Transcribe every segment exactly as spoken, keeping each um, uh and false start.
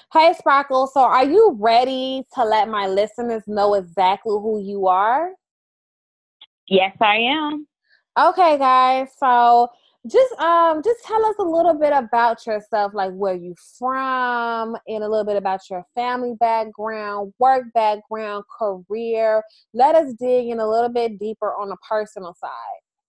Hey, Sparkle. So, are you ready to let my listeners know exactly who you are? Yes, I am. Okay, guys. So, just um, just tell us a little bit about yourself, like where you from, and a little bit about your family background, work background, career. Let us dig in a little bit deeper on the personal side.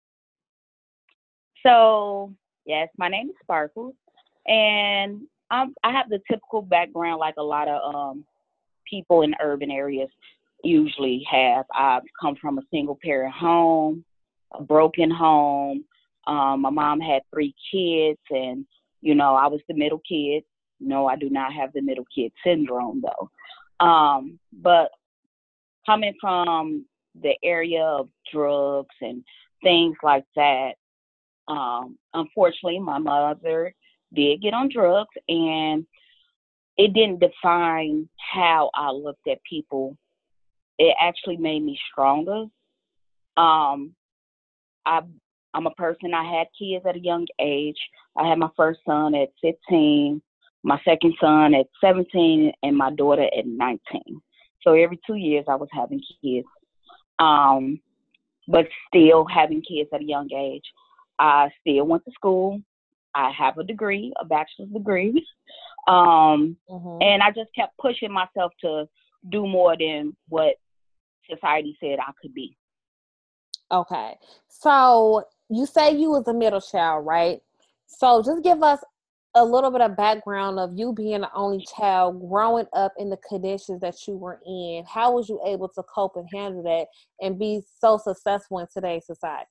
So, yes, my name is Sparkles, and um, I have the typical background like a lot of um, people in urban areas usually have. I've come from a single parent home, a broken home. Um, my mom had three kids, and you know I was the middle kid. No, I do not have the middle kid syndrome though. Um, but coming from the area of drugs and things like that, Um, unfortunately, my mother did get on drugs, and it didn't define how I looked at people. It actually made me stronger. Um, I, I'm a person. I had kids at a young age. I had my first son at fifteen, my second son at seventeen, and my daughter at nineteen. So every two years, I was having kids. Um, but still having kids at a young age. I still went to school. I have a degree, a bachelor's degree. Um, Mm-hmm. and I just kept pushing myself to do more than what society said I could be. Okay. So you say you was a middle child, right? So just give us a little bit of background of you being the only child growing up in the conditions that you were in. How was you able to cope and handle that and be so successful in today's society?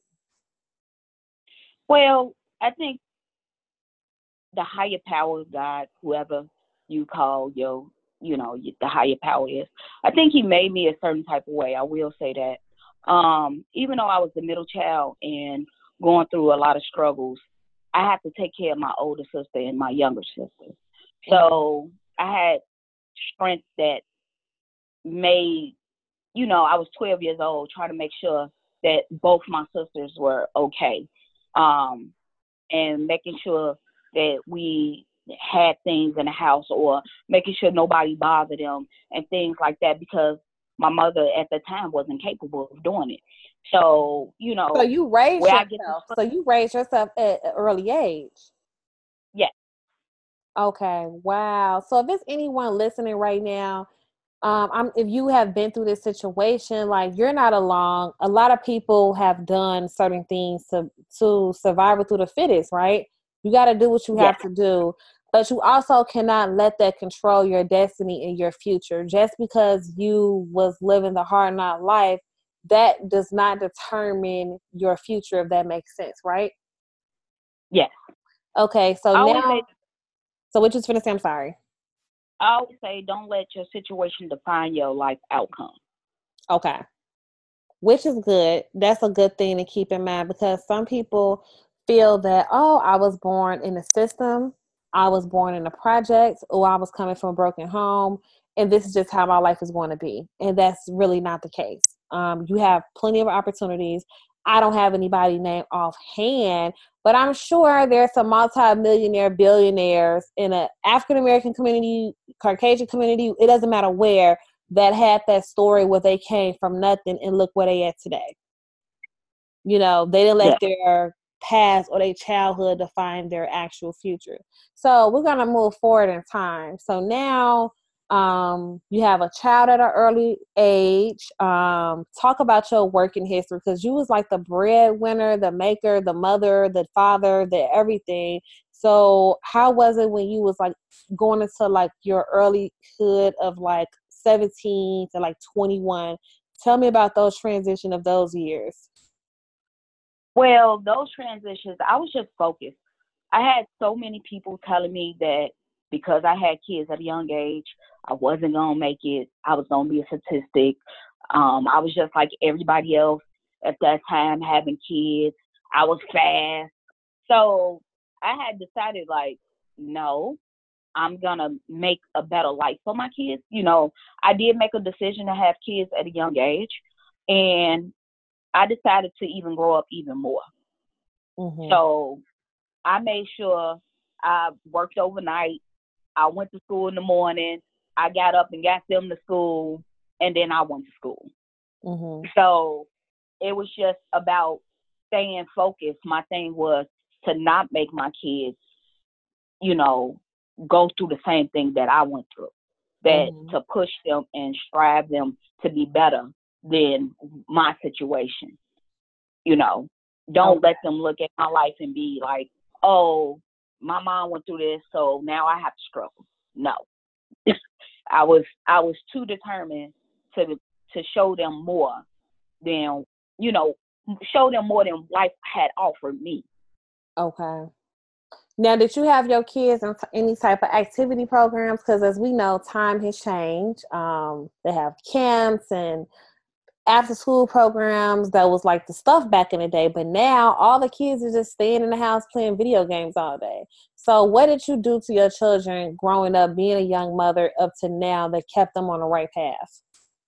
Well, I think the higher power of God, whoever you call your, you know, the higher power is, I think He made me a certain type of way. I will say that. Um, even though I was the middle child and going through a lot of struggles, I had to take care of my older sister and my younger sister. Mm-hmm. So I had strength that made, you know, I was twelve years old trying to make sure that both my sisters were okay. Um, and making sure that we had things in the house or making sure nobody bothered them and things like that because my mother at the time wasn't capable of doing it. So, you So know, you raised where I get this yourself. from, So you raised yourself at an early age. yeah, Okay. Wow. So if there's anyone listening right now, um, I'm, if you have been through this situation, like you're not alone. A lot of people have done certain things to to survive it through the fittest, right? You got to do what you yeah, have to do, but you also cannot let that control your destiny and your future. Just because you was living the hard knock life, that does not determine your future. If that makes sense, right? yeah. Okay, so I always say, now, so what you was finna say? I'm sorry. I always say, don't let your situation define your life outcome. Okay. Which is good. That's a good thing to keep in mind because some people feel that, oh, I was born in a system, I was born in a project, or I was coming from a broken home, and this is just how my life is going to be. And that's really not the case. Um, you have plenty of opportunities. I don't have anybody named offhand, but I'm sure there's some multi-millionaire billionaires in the African American community, Caucasian community. It doesn't matter where, that had that story where they came from nothing and look where they at today. You know, they didn't Yeah. let their past or their childhood define their actual future. So we're gonna move forward in time. So now um, you have a child at an early age. Um, talk about your working history because you was like the breadwinner, the maker, the mother, the father, the everything. So how was it when you was like going into like your early hood of like seventeen to like twenty-one? Tell me about those transition of those years. Well, those transitions, I was just focused. I had so many people telling me that because I had kids at a young age, I wasn't gonna make it. I was gonna be a statistic. Um, I was just like everybody else at that time having kids. I was fast. So I had decided like, no, I'm gonna make a better life for my kids. You know, I did make a decision to have kids at a young age and I decided to even grow up even more. Mm-hmm. So I made sure I worked overnight. I went to school in the morning. I got up and got them to school, and then I went to school. Mm-hmm. So it was just about staying focused. My thing was to not make my kids, you know, go through the same thing that I went through. That Mm-hmm. to push them and strive them to be better than my situation. You know, don't Okay. let them look at my life and be like, oh, my mom went through this, so now I have to struggle. No. I was I was too determined to to show them more than, you know, show them more than life had offered me. Okay. Now, did you have your kids in any type of activity programs? Because as we know, time has changed. Um, they have camps and after school programs. That was like the stuff back in the day. But now all the kids are just staying in the house playing video games all day. So what did you do to your children growing up, being a young mother up to now that kept them on the right path?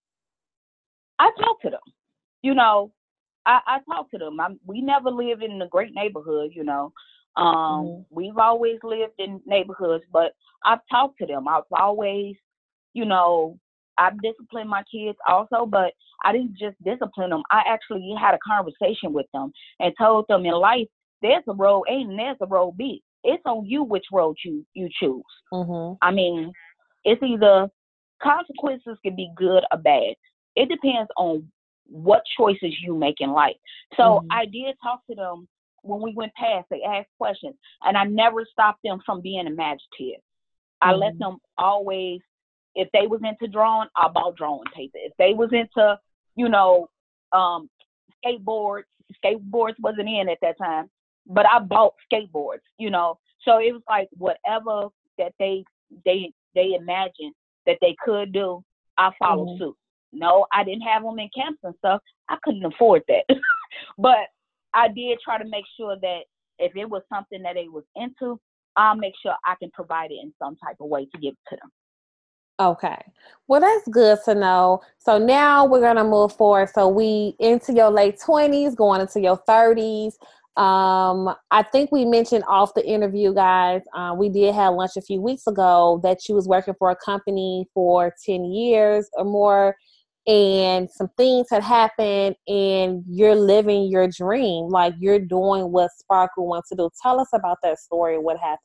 I talk to them. You know, I, I talk to them. I'm, we never lived in a great neighborhood, you know. Um, Mm-hmm. we've always lived in neighborhoods, but I've talked to them. I've always, you know, I've disciplined my kids also, but I didn't just discipline them. I actually had a conversation with them and told them in life, there's a road A and there's a road B. It's on you which road you, you choose. Mm-hmm. I mean, it's either consequences can be good or bad. It depends on what choices you make in life. So Mm-hmm. I did talk to them when we went past. They asked questions, and I never stopped them from being imaginative. I Mm-hmm. let them always, if they was into drawing, I bought drawing paper. If they was into, you know, um, skateboards, skateboards wasn't in at that time, but I bought skateboards, you know. So it was like whatever that they they they imagined that they could do, I followed Mm-hmm. suit. No, I didn't have them in camps and stuff. I couldn't afford that. But I did try to make sure that if it was something that they was into, I'll make sure I can provide it in some type of way to give it to them. Okay. Well, that's good to know. So now we're going to move forward. So we into your late twenties, going into your thirties. Um, I think we mentioned off the interview, guys, uh, we did have lunch a few weeks ago that you was working for a company for ten years or more, and some things had happened and you're living your dream. Like you're doing what Sparkle wants to do. Tell us about that story. What happened?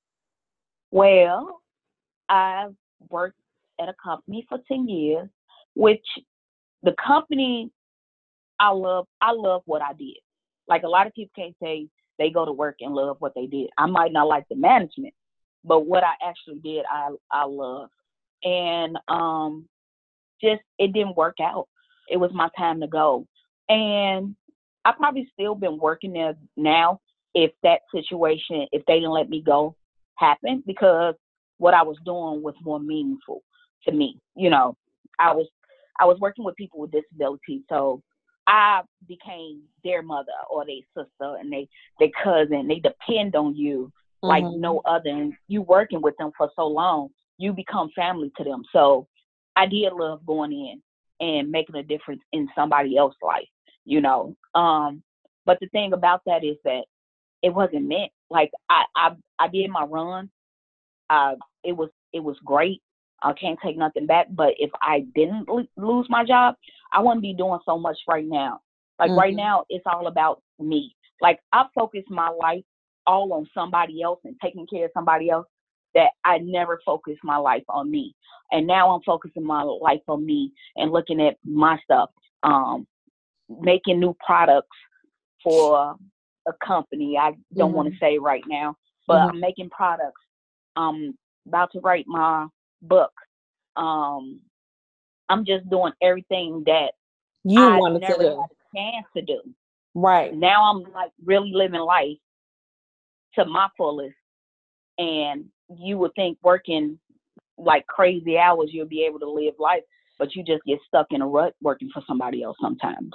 Well, I've worked at a company for ten years, which the company I love, I love what I did. Like a lot of people can't say they go to work and love what they did. I might not like the management, but what I actually did, I I love. And um, just it didn't work out. It was my time to go, and I probably still been working there now if that situation, if they didn't let me go, happened because what I was doing was more meaningful to me. You know, I was I was working with people with disabilities, so I became their mother or their sister and they their cousin. They depend on you like Mm-hmm. no other. And you working with them for so long, you become family to them. So I did love going in and making a difference in somebody else's life, you know. Um, but the thing about that is that it wasn't meant. Like I, I, I did my run. Uh, it was, it was great. I can't take nothing back. But if I didn't lo- lose my job, I wouldn't be doing so much right now. Like right Mm-hmm. now, it's all about me. Like I focus my life all on somebody else and taking care of somebody else that I never focused my life on me. And now I'm focusing my life on me and looking at my stuff, um, making new products for a company. I don't want to Mm-hmm. say right now, but I'm making products. I'm about to write my book. Um, I'm just doing everything that You I wanted to never had do. a chance to do. Right. Now I'm like really living life to my fullest. And you would think working like crazy hours, you'll be able to live life, but you just get stuck in a rut working for somebody else sometimes.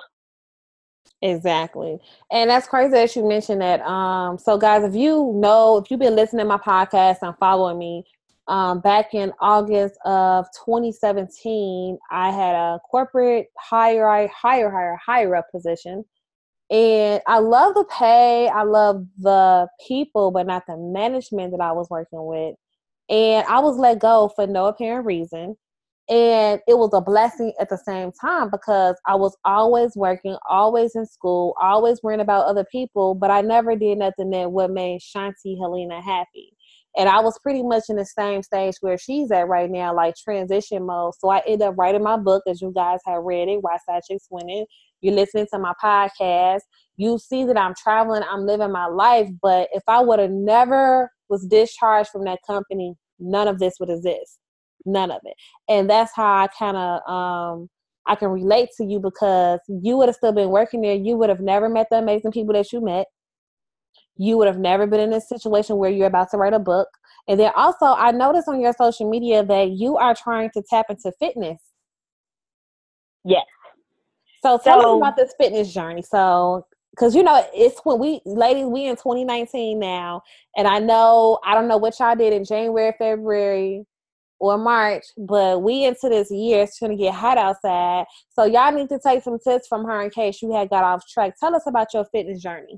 Exactly. And that's crazy that you mentioned that. Um, so guys, if you know, if you've been listening to my podcast and following me, um, back in August of twenty seventeen, I had a corporate higher, higher, higher, higher up position. And I love the pay. I love the people, but not the management that I was working with. And I was let go for no apparent reason. And it was a blessing at the same time because I was always working, always in school, always worrying about other people, but I never did nothing that would make Shanti Helena happy. And I was pretty much in the same stage where she's at right now, like transition mode. So I ended up writing my book, as you guys have read it, Why Side Chicks Winning. You're listening to my podcast. You see that I'm traveling, I'm living my life. But if I would have never was discharged from that company, none of this would exist. None of it. And that's how I kind of, um, I can relate to you because you would have still been working there. You would have never met the amazing people that you met. You would have never been in this situation where you're about to write a book. And then also, I noticed on your social media that you are trying to tap into fitness. Yes. So tell so, us about this fitness journey. So, because, you know, it's when we, ladies, we in twenty nineteen now. And I know, I don't know what y'all did in January, February, or March, but we into this year. It's going to get hot outside. So y'all need to take some tips from her in case you had got off track. Tell us about your fitness journey.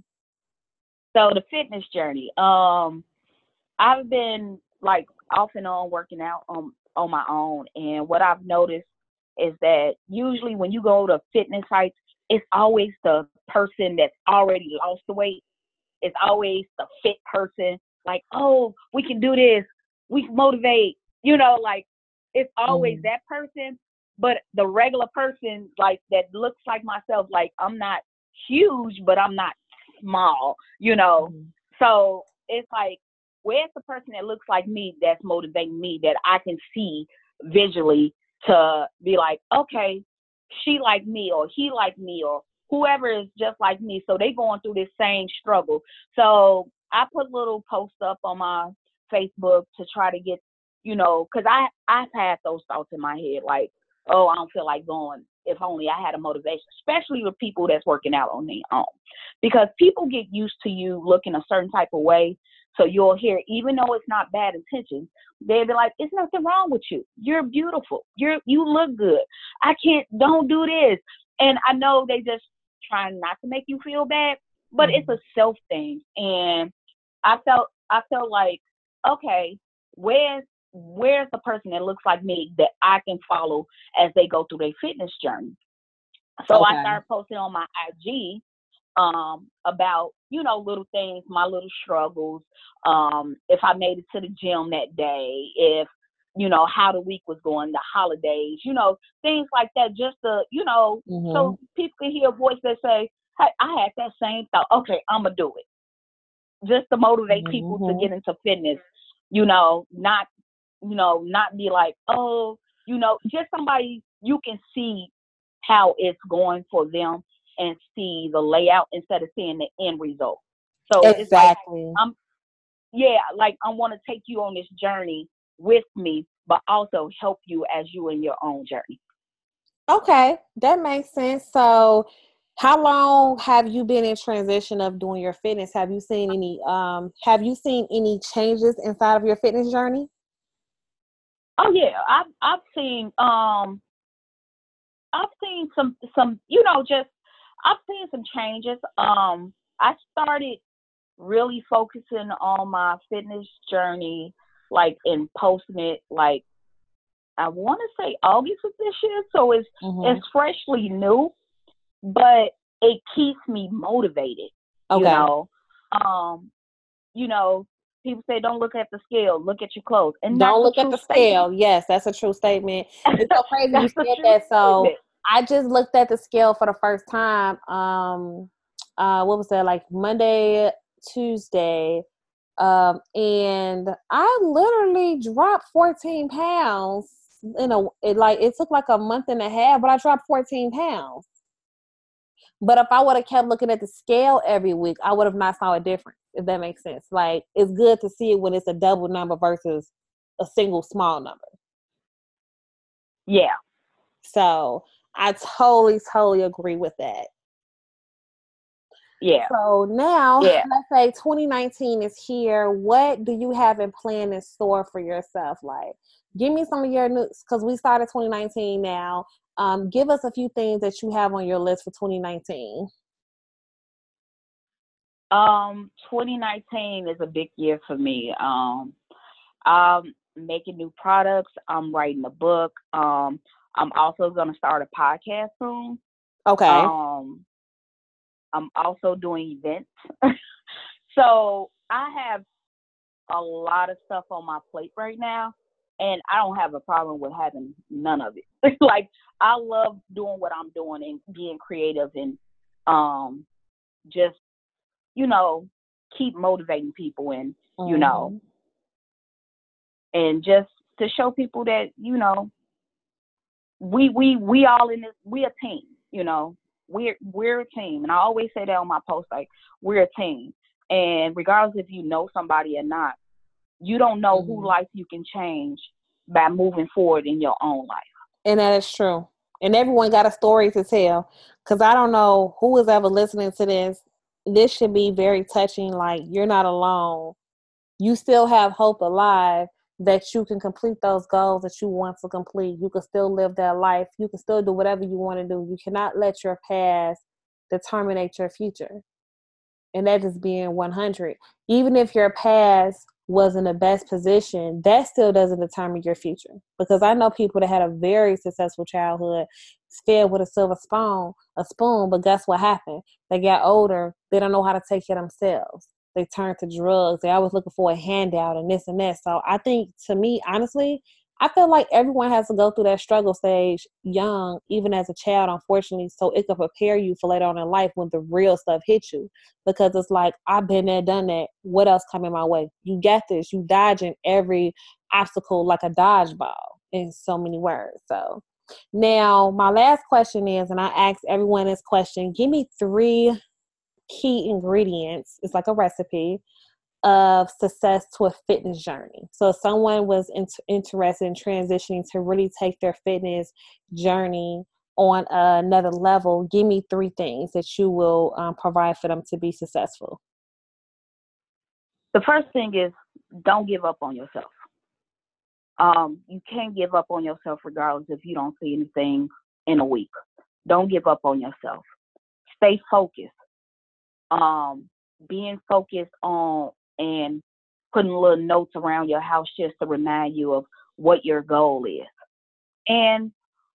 So the fitness journey, um, I've been like off and on working out on, on my own. And what I've noticed is that usually when you go to fitness sites, it's always the person that's already lost the weight. It's always the fit person. Like, oh, we can do this. We can motivate. You know, like it's always mm. that person, but the regular person, like that looks like myself, like I'm not huge, but I'm not small, you know? Mm. So it's like, where's the person that looks like me that's motivating me that I can see visually to be like, okay, she like me or he like me or whoever is just like me. So they going through this same struggle. So I put little posts up on my Facebook to try to get, you know, because I, I've had those thoughts in my head, like, oh, I don't feel like going. If only I had a motivation, especially with people that's working out on their own. Because people get used to you looking a certain type of way. So you'll hear, even though it's not bad intentions, they'll be like, it's nothing wrong with you. You're beautiful. You're, you look good. I can't, don't do this. And I know they just trying not to make you feel bad, but mm-hmm. it's a self thing. And I felt, I felt like, okay, where's, where's the person that looks like me that I can follow as they go through their fitness journey? So okay. I started posting on my I G um, about, you know, little things, my little struggles, um, if I made it to the gym that day, if, you know, how the week was going, the holidays, you know, things like that, just to, you know, mm-hmm. so people can hear a voice that say, hey, I had that same thought. Okay, I'm going to do it. Just to motivate mm-hmm. people to get into fitness, you know, not, you know, not be like, oh, you know, just somebody you can see how it's going for them and see the layout instead of seeing the end result. So exactly. It's like, I'm, yeah, like I want to take you on this journey with me, but also help you as you in your own journey. Okay, that makes sense. So how long have you been in transition of doing your fitness? Have you seen any, um, have you seen any changes inside of your fitness journey? Oh yeah, I've I've seen um I've seen some some you know just I've seen some changes. Um, I started really focusing on my fitness journey, like and posting it like I want to say August of this year, so it's mm-hmm. it's freshly new, but it keeps me motivated. Okay. You know, um, you know. People say, don't look at the scale, look at your clothes. And don't look at the statement. Scale. Yes, that's a true statement. It's so crazy you said that. So statement. I just looked at the scale for the first time. Um, uh, what was that? Like Monday, Tuesday. Um, and I literally dropped fourteen pounds in a, it like, it took like a month and a half, but I dropped fourteen pounds. But if I would have kept looking at the scale every week, I would have not saw a difference, if that makes sense. Like, it's good to see it when it's a double number versus a single small number. Yeah. So I totally, totally agree with that. Yeah. So now, yeah. Let's say twenty nineteen is here. What do you have in plan in store for yourself? Like, give me some of your news, because we started twenty nineteen now. Um, give us a few things that you have on your list for twenty nineteen. Um, twenty nineteen is a big year for me. Um, um, making new products. I'm writing a book. Um, I'm also going to start a podcast soon. Okay. Um, I'm also doing events. So I have a lot of stuff on my plate right now, and I don't have a problem with having none of it. Like, I love doing what I'm doing and being creative and um, just, you know, keep motivating people and, mm-hmm. you know, and just to show people that, you know, we we we all in this, we a team, you know. We're we're a team. And I always say that on my post, like, we're a team. And regardless if you know somebody or not, you don't know mm-hmm. whose life you can change by moving forward in your own life. And that is true. And everyone got a story to tell. Because I don't know who is ever listening to this. This should be very touching. Like, you're not alone. You still have hope alive that you can complete those goals that you want to complete. You can still live that life. You can still do whatever you want to do. You cannot let your past determine your future. And that is being one hundred. Even if your past was in the best position, that still doesn't determine your future. Because I know people that had a very successful childhood, fed with a silver spoon, a spoon, but guess what happened? They got older. They don't know how to take care of themselves. They turn to drugs. They always looking for a handout and this and that. So I think, to me, honestly, I feel like everyone has to go through that struggle stage young, even as a child, unfortunately, so it can prepare you for later on in life when the real stuff hits you. Because it's like, I've been there, done that. What else coming my way? You got this. You dodging every obstacle like a dodgeball, in so many words. So now my last question is, and I ask everyone this question, give me three key ingredients. It's like a recipe of success to a fitness journey. So if someone was in- interested in transitioning to really take their fitness journey on another level, give me three things that you will um, provide for them to be successful. The first thing is, don't give up on yourself. Um, you can't give up on yourself regardless if you don't see anything in a week. Don't give up on yourself. Stay focused. Um, being focused on and putting little notes around your house just to remind you of what your goal is. And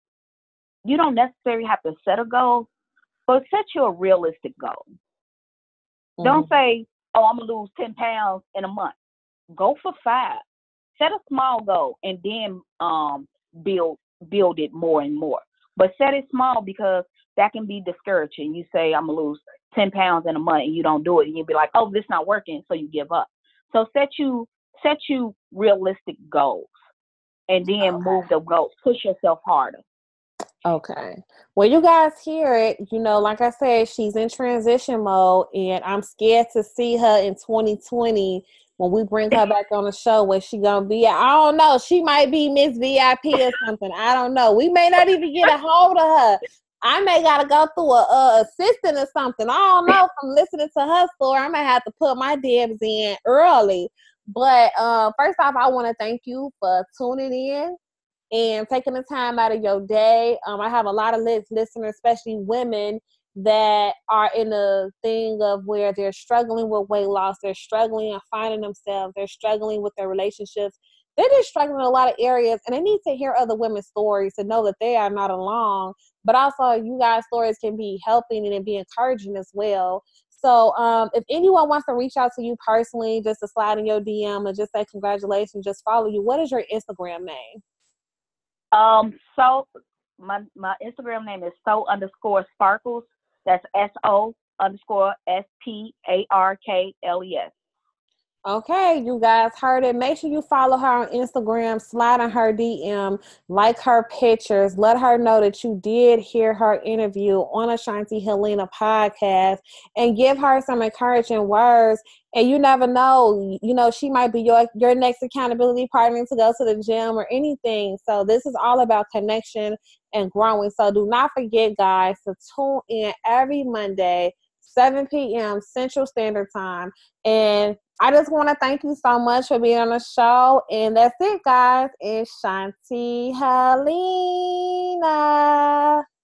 you don't necessarily have to set a goal, but set you a realistic goal. Mm-hmm. Don't say, oh, I'm going to lose ten pounds in a month. Go for five. Set a small goal and then um, build build it more and more. But set it small, because that can be discouraging. You say, I'm going to lose ten pounds in a month, and you don't do it. And you'll be like, oh, this not working. So you give up. So set you, set you realistic goals, and then okay. move the goals. Push yourself harder. Okay. Well, you guys hear it. You know, like I said, she's in transition mode, and I'm scared to see her in twenty twenty when we bring her back on the show, where she gonna be at. I don't know. She might be Miss V I P or something. I don't know. We may not even get a hold of her. I may gotta go through a, a assistant or something. I don't know. From listening to her story, I might have to put my dibs in early. But uh, first off, I want to thank you for tuning in and taking the time out of your day. Um, I have a lot of listeners, especially women, that are in the thing of where they're struggling with weight loss, they're struggling and finding themselves, they're struggling with their relationships. They're just struggling in a lot of areas, and they need to hear other women's stories to know that they are not alone. But also, you guys' stories can be helping and be encouraging as well. So um, if anyone wants to reach out to you personally, just to slide in your D M and just say congratulations, just follow you, what is your Instagram name? Um, so my my Instagram name is so underscore sparkles. That's S O underscore S P A R K L E S. Okay, you guys heard it. Make sure you follow her on Instagram, slide on her D M, like her pictures, let her know that you did hear her interview on Ashanti Helena podcast, and give her some encouraging words. And you never know, you know, she might be your, your next accountability partner to go to the gym or anything. So this is all about connection and growing. So do not forget, guys, to tune in every Monday, seven p.m. Central Standard Time. And I just want to thank you so much for being on the show. And that's it, guys. It's Shanti Helena.